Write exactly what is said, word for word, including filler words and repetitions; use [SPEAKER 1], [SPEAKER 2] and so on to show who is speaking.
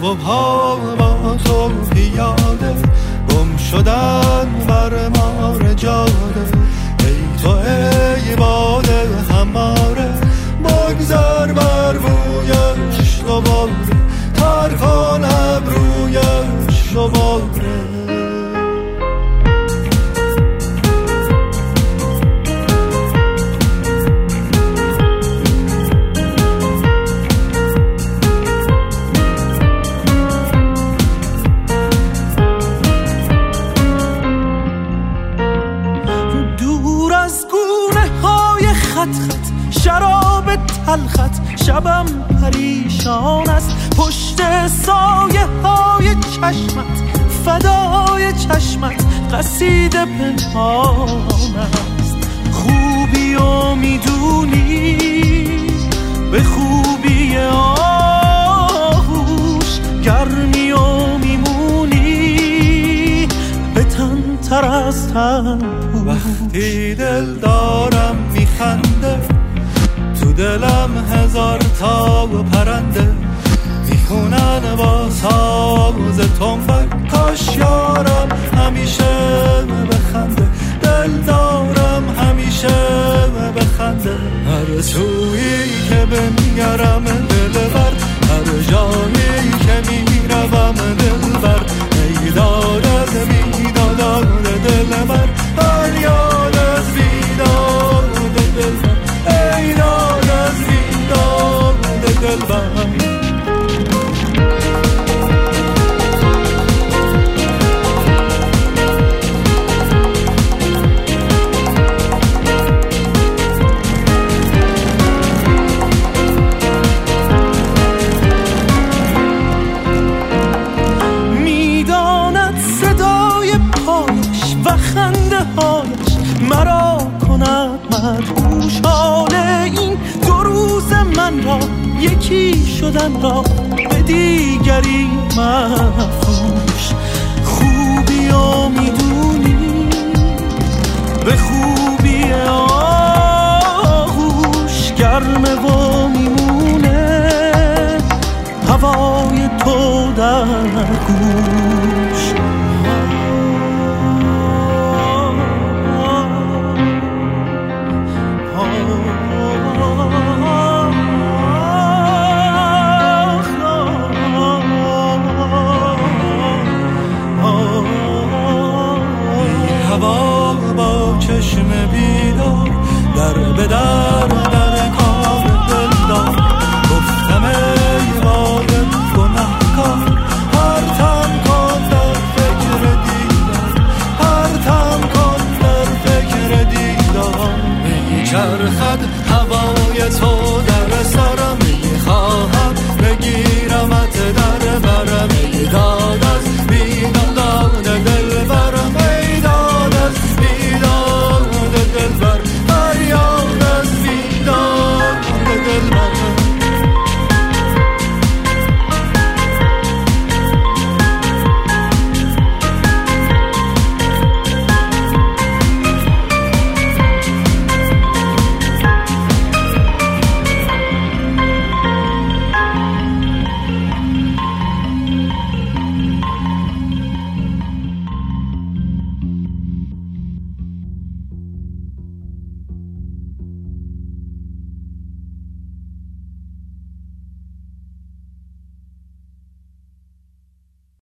[SPEAKER 1] و پا با تو پیاده، گم شدن بر مار جاده. ای تو ای باده هماره، بگذر بر رویش دوباره، تر کن ابرویش دوباره.
[SPEAKER 2] شراب تلخت شبم پریشان است، پشت سایه های چشمت فدای چشمت قصیده پنهان است. خوبی و میدونی به خوبی آغوش، گرمی و میمونی به تن تر از تن.
[SPEAKER 1] وقتی دل دارم میخنده، تو دلم هزار تا و پرنده، میخونن با ساز تنبک. کاش یارم همیشه بخنده، دل دارم همیشه بخنده. هر سویی که بنگرم دلبر، هر جایی که میروم دلبر. ای داد از بیداد دلبر، فریاد از بیداد دلبر. ای داد از بیداد دلبر.
[SPEAKER 2] میداند صدای پایش و خنده هایش مرا کند مدهوش. حال این دو روز من را یکی شدن را به دیگری مفروش. خوبی و میدونی به خوبی آغوش، گرمه و میمونه هوای تو در گوش.